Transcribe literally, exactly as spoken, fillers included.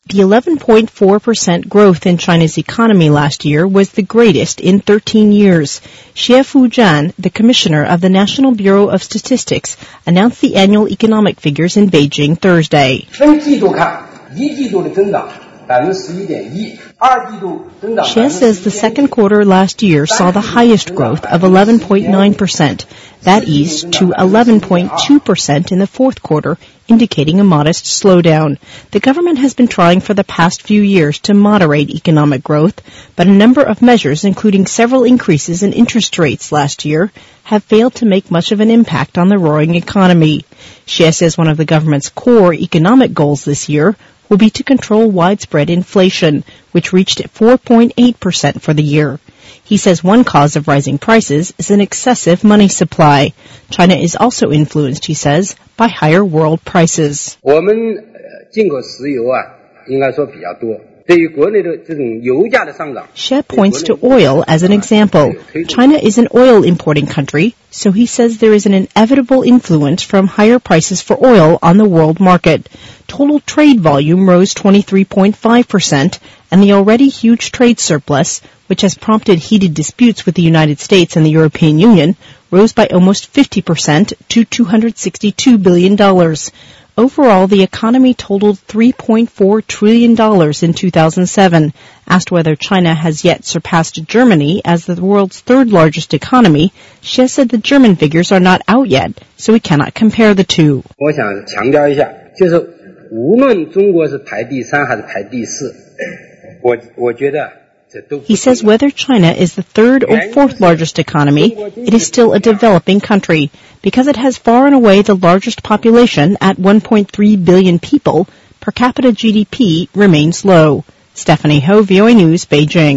The eleven point four percent growth in China's economy last year was the greatest in thirteen years. Xie Fujian, the commissioner of the National Bureau of Statistics, announced the annual economic figures in Beijing Thursday. Xie says the second quarter last year saw the highest growth of eleven point nine percent. That eased to eleven point two percent in the fourth quarter, indicating a modest slowdown. The government has been trying for the past few years to moderate economic growth, but a number of measures, including several increases in interest rates last year, have failed to make much of an impact on the roaring economy. Xie says one of the government's core economic goals this year will be to control widespread inflation, which reached four point eight percent for the year. He says one cause of rising prices is an excessive money supply. China is also influenced, he says, by higher world prices. Xie points to oil as an example. China is an oil importing country, so he says there is an inevitable influence from higher prices for oil on the world market. Total trade volume rose twenty-three point five percent, and the already huge trade surplus, which has prompted heated disputes with the United States and the European Union, rose by almost fifty percent to two hundred sixty-two billion dollars. Overall, the economy totaled three point four trillion dollars in two thousand seven. Asked whether China has yet surpassed Germany as the world's third largest economy, Xie said the German figures are not out yet, so we cannot compare the two. He says whether China is the third or fourth largest economy, it is still a developing country. Because it has far and away the largest population at one point three billion people, per capita G D P remains low. Stephanie Ho, V O A News, Beijing.